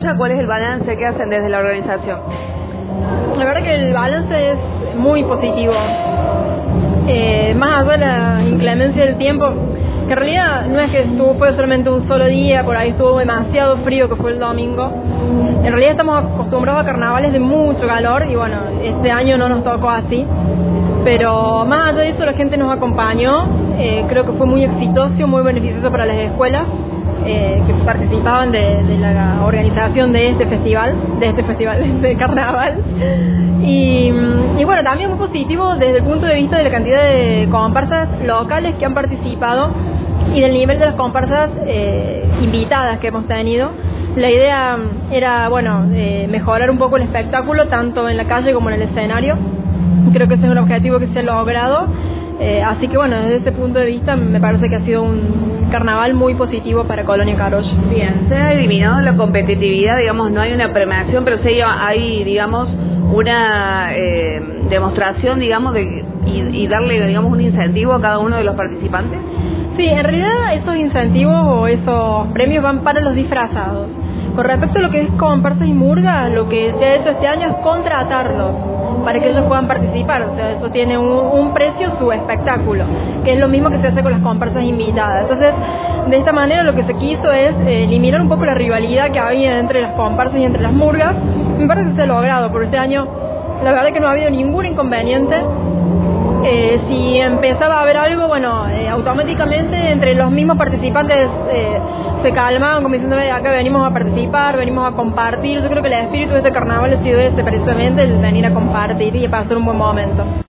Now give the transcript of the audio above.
¿Cuál es el balance que hacen desde la organización? La verdad que el balance es muy positivo. Más allá de la inclemencia del tiempo, que en realidad no es que fue solamente un solo día, por ahí estuvo demasiado frío, que fue el domingo. En realidad estamos acostumbrados a carnavales de mucho calor y bueno, este año no nos tocó así. Pero más allá de eso, la gente nos acompañó. Creo que fue muy exitoso, muy beneficioso para las escuelas que participaban de la organización de este festival de carnaval. Y bueno, también muy positivo desde el punto de vista de la cantidad de comparsas locales que han participado y del nivel de las comparsas invitadas que hemos tenido. La idea era, mejorar un poco el espectáculo, tanto en la calle como en el escenario. Creo que ese es un objetivo que se ha logrado. Así que bueno, desde ese punto de vista me parece que ha sido un carnaval muy positivo para Colonia Carolla. Bien, se ha eliminado la competitividad, digamos, no hay una premiación, pero sí hay, digamos, una demostración, digamos, y darle, digamos, un incentivo a cada uno de los participantes. Sí, en realidad esos incentivos o esos premios van para los disfrazados. Con respecto a lo que es comparsas y murgas, lo que se ha hecho este año es contratarlos para que ellos puedan participar. O sea, eso tiene un precio, su espectáculo, que es lo mismo que se hace con las comparsas invitadas. Entonces, de esta manera lo que se quiso es eliminar un poco la rivalidad que había entre las comparsas y entre las murgas. Me parece que se ha logrado. Por este año, la verdad es que no ha habido ningún inconveniente. Si empezaba a haber algo, automáticamente entre los mismos participantes se calmaban como diciendo, acá venimos a participar, venimos a compartir. Yo creo que el espíritu de este carnaval ha sido ese, precisamente el venir a compartir y a pasar un buen momento.